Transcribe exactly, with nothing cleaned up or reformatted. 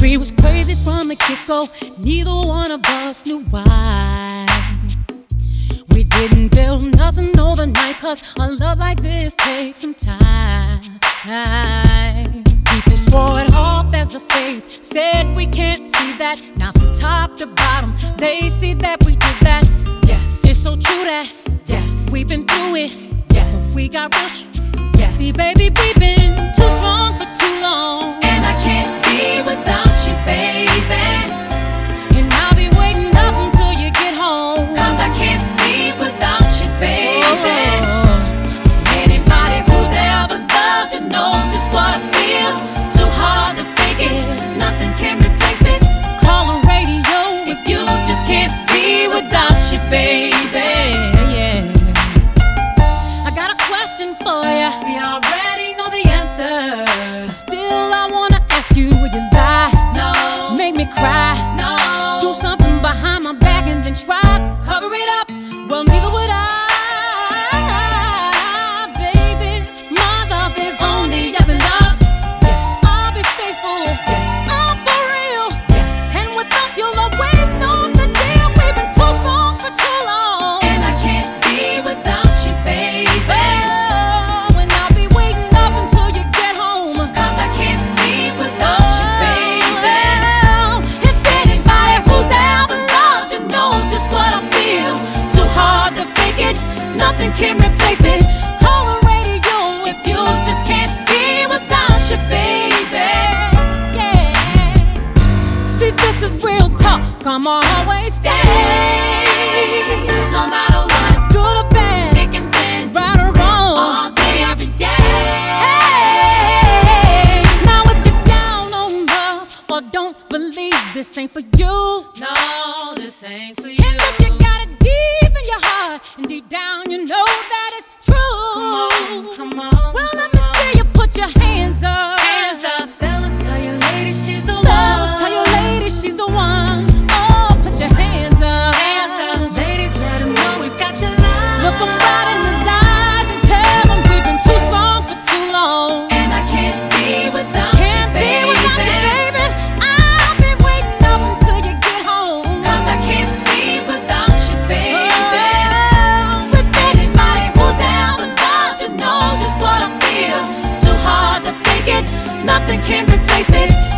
Chemistry was crazy from the get-go. Neither one of us knew why. We didn't build nothing overnight, cause a love like this takes some time. People swore it off as a phase, said we can't see that. Now from top to bottom, they see that we did that. Yes, it's so true that yes, we've been through it. Yes, but we got rich. Yes, see baby, we've been too strong for too long, and I can't be without you, baby. And I'll be waiting up until you get home, cause I can't sleep without you, baby. oh. Anybody who's ever loved you know just what I feel. Too hard to fake it, nothing can replace it. Call the radio if you just can't be without you, baby. Yeah. I got a question for ya. We already know the answer, but still I wanna ask you, would you lie? no, Make me cry? no. Do something behind my back and then try to cover it up? Well, neither would I, baby. My love is only up and up. Yes, I'll be faithful, yes, I'm for real. yes. And with us you'll always know the deal. We've been too strong for too long, And I can't be without you, baby. oh, and I'll be waiting up until you get home, Cause I can't sleep without you, baby. oh, if Anybody who's ever loved you know just what I feel. Too hard to fake it, nothing can replace it. call the radio If you just can't be without you, baby. yeah. See, this is real talk, I'ma always stay, No matter what, good or bad, thick and thin, right or wrong. all day, every day. Hey, now if you're down on love or don't believe this ain't for you, No, this ain't for you. and if you got it deep in your heart and deep down you know that it's true, Come on, come on. well let me see you put your hands up. Hands up, fellas, tell your lady she's the Fellas, one. tell your lady she's the one. Oh, put your hands up. Hands up, ladies, let him know he's got your love. Look him right in his eyes and tell him we've been too strong for too long. And I can't be without Can't you, be baby. without you, baby. I've been waiting up until you get home. Cause I can't sleep without you, baby. Oh, with Anybody who's ever loved you know just what I feel. Too hard to fake it, nothing can replace it.